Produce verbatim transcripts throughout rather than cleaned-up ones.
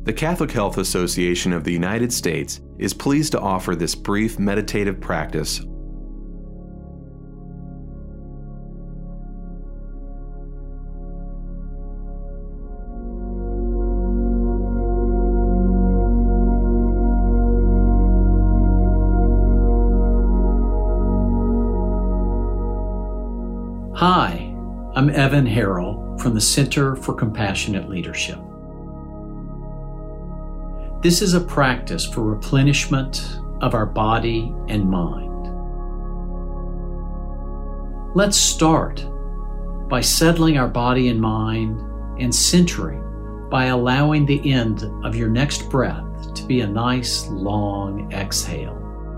The Catholic Health Association of the United States is pleased to offer this brief meditative practice. Hi, I'm Evan Harrell from the Center for Compassionate Leadership. This is a practice for replenishment of our body and mind. Let's start by settling our body and mind and centering by allowing the end of your next breath to be a nice long exhale.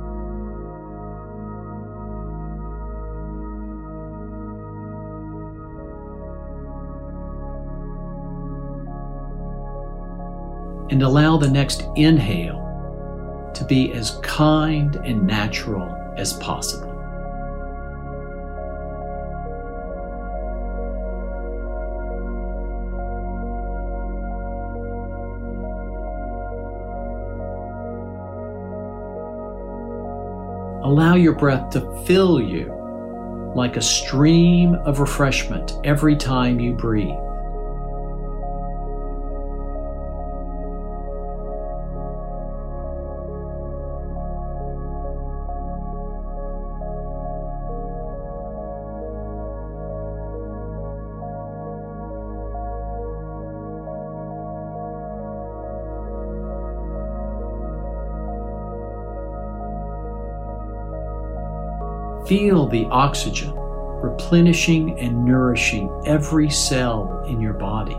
And allow the next inhale to be as kind and natural as possible. Allow your breath to fill you like a stream of refreshment every time you breathe. Feel the oxygen replenishing and nourishing every cell in your body.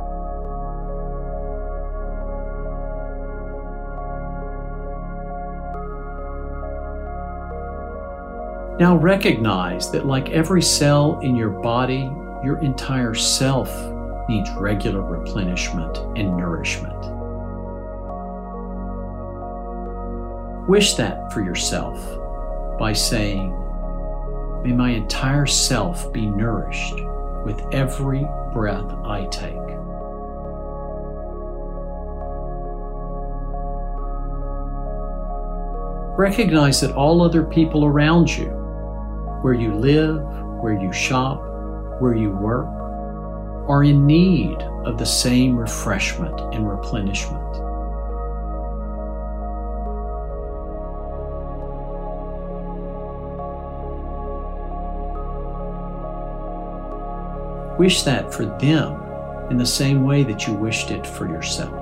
Now recognize that like every cell in your body, your entire self needs regular replenishment and nourishment. Wish that for yourself by saying, "May my entire self be nourished with every breath I take." Recognize that all other people around you, where you live, where you shop, where you work, are in need of the same refreshment and replenishment. Wish that for them in the same way that you wished it for yourself.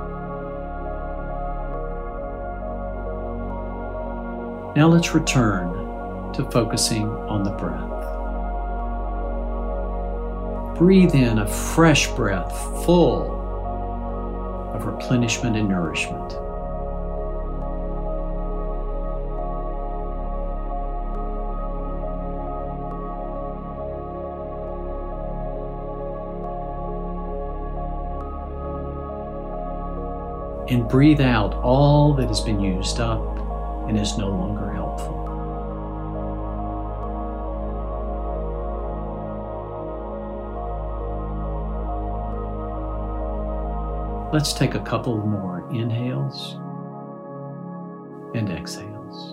Now let's return to focusing on the breath. Breathe in a fresh breath full of replenishment and nourishment. And breathe out all that has been used up and is no longer helpful. Let's take a couple more inhales and exhales.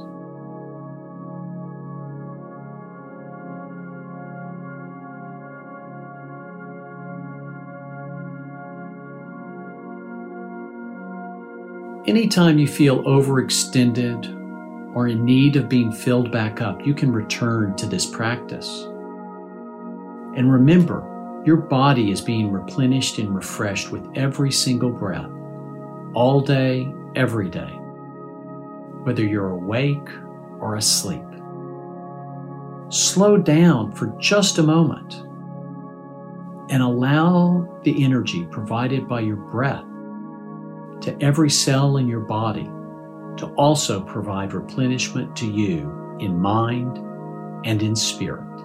Anytime you feel overextended or in need of being filled back up, you can return to this practice. And remember, your body is being replenished and refreshed with every single breath, all day, every day, whether you're awake or asleep. Slow down for just a moment and allow the energy provided by your breath to every cell in your body to also provide replenishment to you in mind and in spirit.